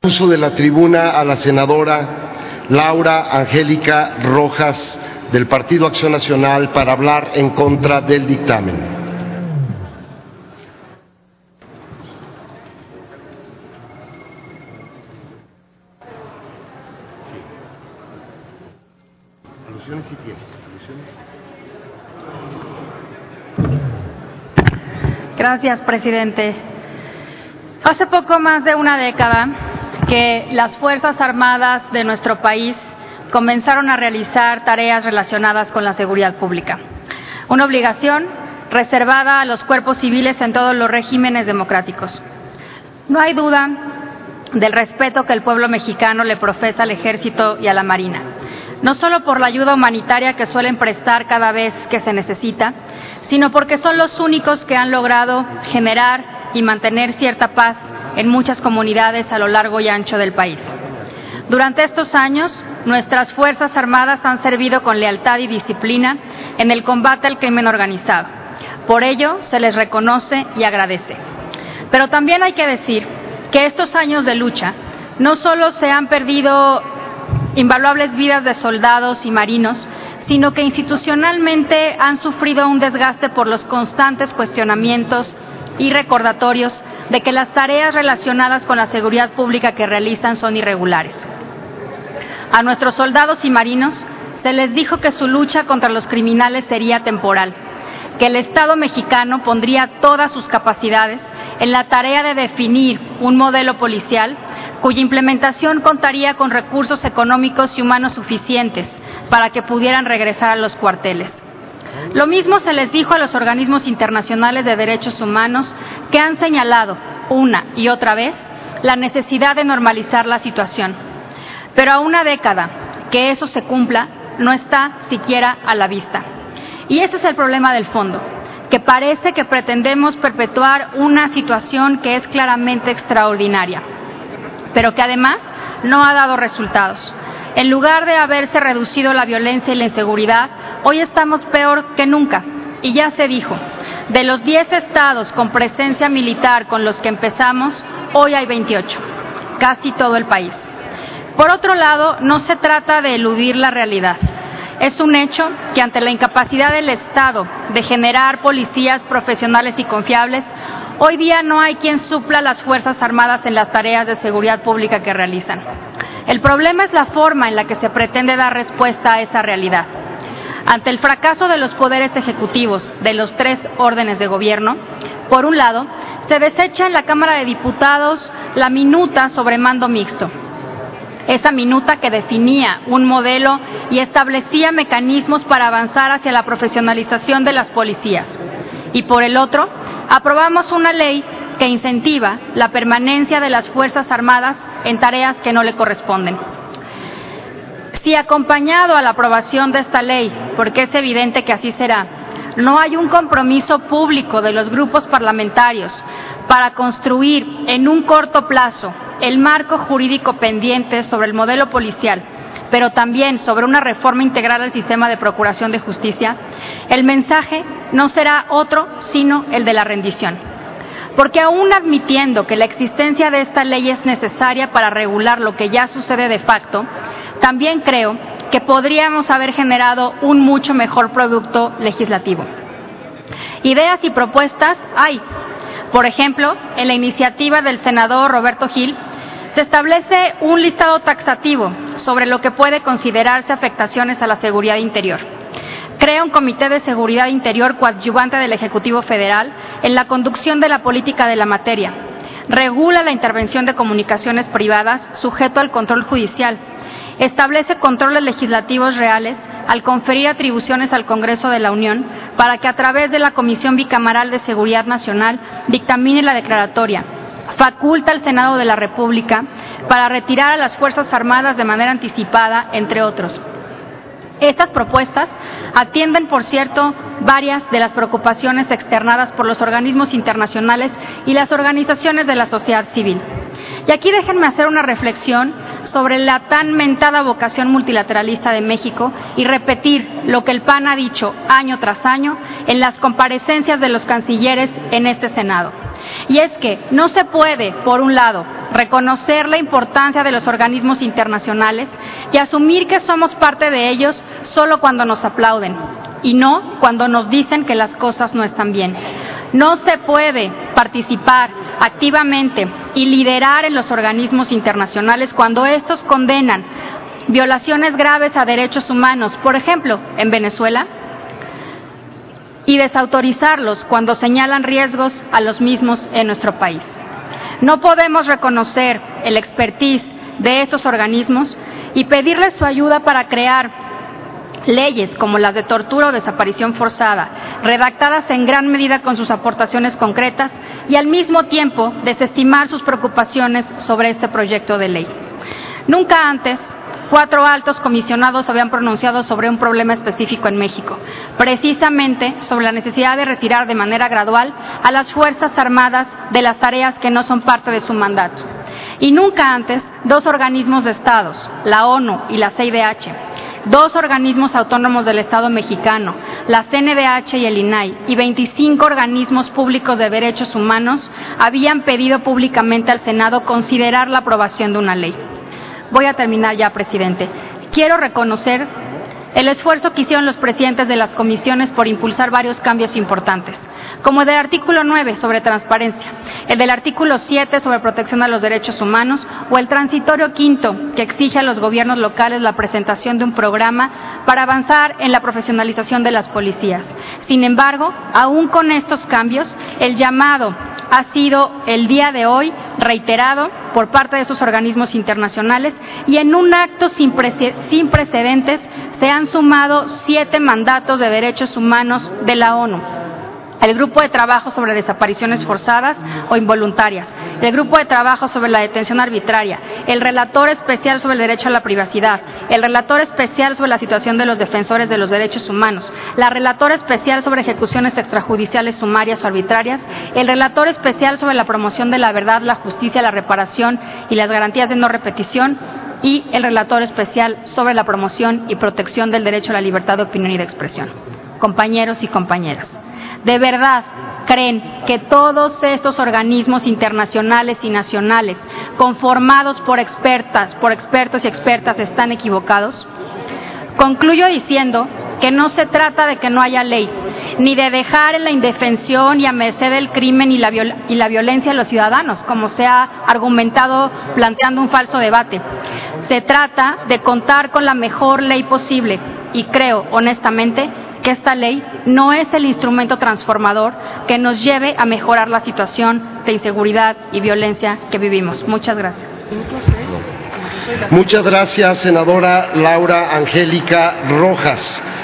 Uso de la tribuna a la senadora Laura Angélica Rojas del Partido Acción Nacional para hablar en contra del dictamen. Alusiones si tiene. Gracias, presidente. Hace poco más de una década que las Fuerzas Armadas de nuestro país comenzaron a realizar tareas relacionadas con la seguridad pública, una obligación reservada a los cuerpos civiles en todos los regímenes democráticos. No hay duda del respeto que el pueblo mexicano le profesa al Ejército y a la Marina, no solo por la ayuda humanitaria que suelen prestar cada vez que se necesita, sino porque son los únicos que han logrado generar y mantener cierta paz en muchas comunidades a lo largo y ancho del país. Durante estos años, nuestras Fuerzas Armadas han servido con lealtad y disciplina en el combate al crimen organizado. Por ello, se les reconoce y agradece. Pero también hay que decir que estos años de lucha no solo se han perdido invaluables vidas de soldados y marinos, sino que institucionalmente han sufrido un desgaste por los constantes cuestionamientos y recordatorios de que las tareas relacionadas con la seguridad pública que realizan son irregulares. A nuestros soldados y marinos se les dijo que su lucha contra los criminales sería temporal, que el Estado mexicano pondría todas sus capacidades en la tarea de definir un modelo policial cuya implementación contaría con recursos económicos y humanos suficientes para que pudieran regresar a los cuarteles. Lo mismo se les dijo a los organismos internacionales de derechos humanos que han señalado una y otra vez la necesidad de normalizar la situación. Pero a una década que eso se cumpla no está siquiera a la vista. Y ese es el problema del fondo, que parece que pretendemos perpetuar una situación que es claramente extraordinaria, pero que además no ha dado resultados. En lugar de haberse reducido la violencia y la inseguridad, hoy estamos peor que nunca. Y ya se dijo, de los 10 estados con presencia militar con los que empezamos, hoy hay 28, casi todo el país. Por otro lado, no se trata de eludir la realidad. Es un hecho que ante la incapacidad del Estado de generar policías profesionales y confiables, hoy día no hay quien supla a las Fuerzas Armadas en las tareas de seguridad pública que realizan. El problema es la forma en la que se pretende dar respuesta a esa realidad. Ante el fracaso de los poderes ejecutivos de los 3 órdenes de gobierno, por un lado, se desecha en la Cámara de Diputados la minuta sobre mando mixto. Esa minuta que definía un modelo y establecía mecanismos para avanzar hacia la profesionalización de las policías. Y por el otro, aprobamos una ley que incentiva la permanencia de las Fuerzas Armadas en tareas que no le corresponden. Si acompañado a la aprobación de esta ley, porque es evidente que así será, no hay un compromiso público de los grupos parlamentarios para construir en un corto plazo el marco jurídico pendiente sobre el modelo policial, pero también sobre una reforma integral al sistema de procuración de justicia, el mensaje no será otro sino el de la rendición. Porque aún admitiendo que la existencia de esta ley es necesaria para regular lo que ya sucede de facto, también creo que podríamos haber generado un mucho mejor producto legislativo. Ideas y propuestas hay. Por ejemplo, en la iniciativa del senador Roberto Gil, se establece un listado taxativo sobre lo que puede considerarse afectaciones a la seguridad interior. Crea un comité de seguridad interior coadyuvante del Ejecutivo Federal en la conducción de la política de la materia. Regula la intervención de comunicaciones privadas sujeto al control judicial. Establece controles legislativos reales al conferir atribuciones al Congreso de la Unión para que a través de la Comisión Bicameral de Seguridad Nacional dictamine la declaratoria. Faculta al Senado de la República para retirar a las Fuerzas Armadas de manera anticipada, entre otros. Estas propuestas atienden, por cierto, varias de las preocupaciones externadas por los organismos internacionales y las organizaciones de la sociedad civil. Y aquí déjenme hacer una reflexión sobre la tan mentada vocación multilateralista de México y repetir lo que el PAN ha dicho año tras año en las comparecencias de los cancilleres en este Senado. Y es que no se puede, por un lado, reconocer la importancia de los organismos internacionales y asumir que somos parte de ellos solo cuando nos aplauden y no cuando nos dicen que las cosas no están bien. No se puede participar activamente y liderar en los organismos internacionales cuando estos condenan violaciones graves a derechos humanos, por ejemplo, en Venezuela, y desautorizarlos cuando señalan riesgos a los mismos en nuestro país. No podemos reconocer el expertise de estos organismos y pedirles su ayuda para crear leyes como las de tortura o desaparición forzada, redactadas en gran medida con sus aportaciones concretas, y al mismo tiempo desestimar sus preocupaciones sobre este proyecto de ley. Nunca antes 4 altos comisionados habían pronunciado sobre un problema específico en México, precisamente sobre la necesidad de retirar de manera gradual a las Fuerzas Armadas de las tareas que no son parte de su mandato. Y nunca antes 2 organismos de estados, la ONU y la CIDH, 2 organismos autónomos del Estado mexicano, la CNDH y el INAI, y 25 organismos públicos de derechos humanos habían pedido públicamente al Senado considerar la aprobación de una ley. Voy a terminar ya, presidente. Quiero reconocer el esfuerzo que hicieron los presidentes de las comisiones por impulsar varios cambios importantes, como el del artículo 9 sobre transparencia, el del artículo 7 sobre protección a los derechos humanos o el transitorio 5 que exige a los gobiernos locales la presentación de un programa para avanzar en la profesionalización de las policías. Sin embargo, aún con estos cambios, el llamado ha sido el día de hoy reiterado por parte de estos organismos internacionales y en un acto sin precedentes se han sumado 7 mandatos de derechos humanos de la ONU. El Grupo de Trabajo sobre Desapariciones Forzadas o Involuntarias, el Grupo de Trabajo sobre la Detención Arbitraria, el Relator Especial sobre el Derecho a la Privacidad, el Relator Especial sobre la Situación de los Defensores de los Derechos Humanos, la Relatora Especial sobre Ejecuciones Extrajudiciales Sumarias o Arbitrarias, el Relator Especial sobre la Promoción de la Verdad, la Justicia, la Reparación y las Garantías de No Repetición, y el Relator Especial sobre la Promoción y Protección del Derecho a la Libertad de Opinión y de Expresión. Compañeros y compañeras, ¿de verdad creen que todos estos organismos internacionales y nacionales, conformados por expertos y expertas, están equivocados? Concluyo diciendo que no se trata de que no haya ley, ni de dejar en la indefensión y a merced del crimen y la violencia a los ciudadanos, como se ha argumentado planteando un falso debate. Se trata de contar con la mejor ley posible y creo, honestamente, que esta ley no es el instrumento transformador que nos lleve a mejorar la situación de inseguridad y violencia que vivimos. Muchas gracias. Muchas gracias, senadora Laura Angélica Rojas.